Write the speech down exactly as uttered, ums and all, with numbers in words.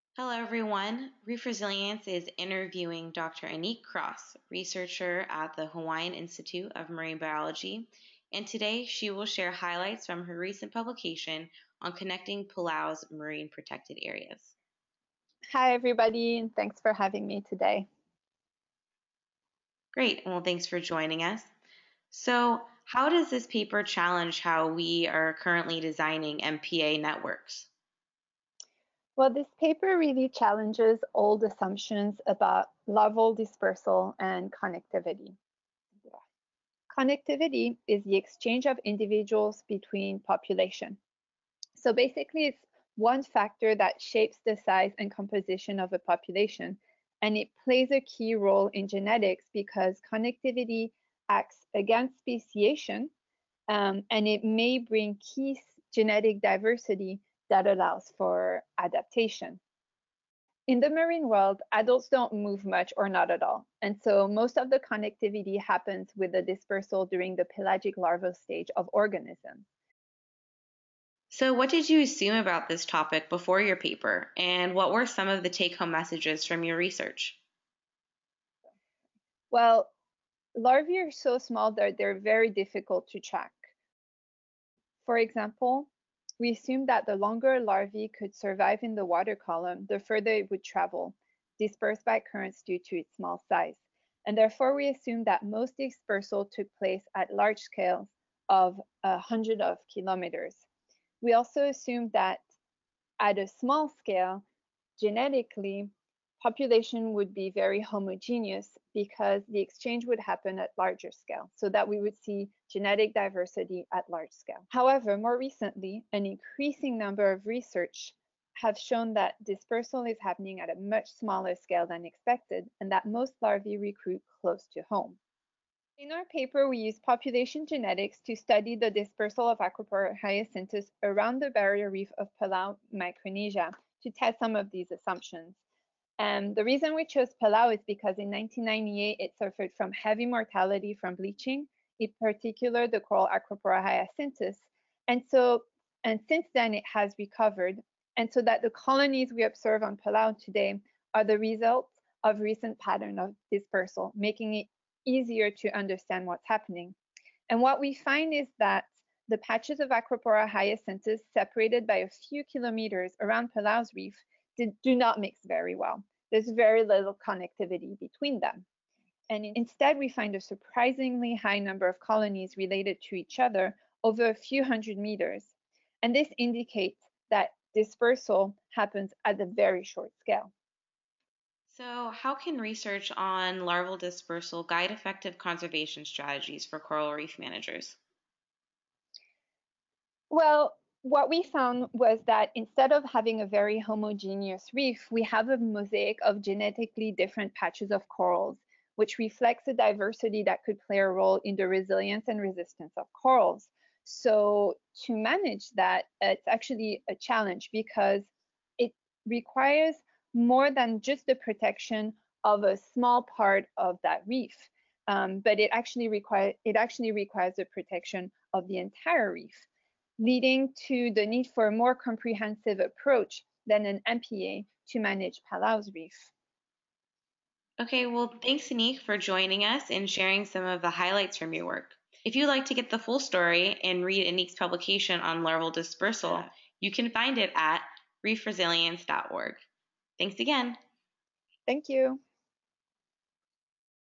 Hello, everyone. Reef Resilience is interviewing Doctor Anik Cross, researcher at the Hawaiian Institute of Marine Biology, and today she will share highlights from her recent publication on connecting Palau's marine protected areas. Hi, everybody, and thanks for having me today. Great. Well, thanks for joining us. So, how does this paper challenge how we are currently designing M P A networks? Well, this paper really challenges old assumptions about larval dispersal and connectivity. Connectivity is the exchange of individuals between population. So basically, it's one factor that shapes the size and composition of a population, and it plays a key role in genetics because connectivity acts against speciation, um, and it may bring key genetic diversity that allows for adaptation. In the marine world, adults don't move much or not at all, and so most of the connectivity happens with the dispersal during the pelagic larval stage of organisms. So, what did you assume about this topic before your paper, and what were some of the take home messages from your research? Well, larvae are so small that they're very difficult to track. For example, we assumed that the longer larvae could survive in the water column, the further it would travel, dispersed by currents due to its small size. And therefore, we assumed that most dispersal took place at large scales of a hundred of kilometers. We also assumed that at a small scale, genetically, population would be very homogeneous because the exchange would happen at larger scale, so that we would see genetic diversity at large scale. However, more recently, an increasing number of research have shown that dispersal is happening at a much smaller scale than expected, and that most larvae recruit close to home. In our paper, we used population genetics to study the dispersal of Acropora hyacinthus around the barrier reef of Palau, Micronesia, to test some of these assumptions. And the reason we chose Palau is because in nineteen ninety-eight, it suffered from heavy mortality from bleaching, in particular the coral Acropora hyacinthus. And so, and since then it has recovered. And so that the colonies we observe on Palau today are the result of recent pattern of dispersal, making it easier to understand what's happening. And what we find is that the patches of Acropora hyacinthus separated by a few kilometers around Palau's reef did, do not mix very well. There's very little connectivity between them. And instead, we find a surprisingly high number of colonies related to each other over a few hundred meters. And this indicates that dispersal happens at a very short scale. So, how can research on larval dispersal guide effective conservation strategies for coral reef managers? Well, what we found was that instead of having a very homogeneous reef, we have a mosaic of genetically different patches of corals, which reflects a diversity that could play a role in the resilience and resistance of corals. So to manage that, it's actually a challenge because it requires more than just the protection of a small part of that reef, um, but it actually requires it actually requires the protection of the entire reef, leading to the need for a more comprehensive approach than an M P A to manage Palau's reef. Okay, well, thanks, Anik, for joining us and sharing some of the highlights from your work. If you'd like to get the full story and read Anik's publication on larval dispersal, you can find it at reef resilience dot org. Thanks again. Thank you.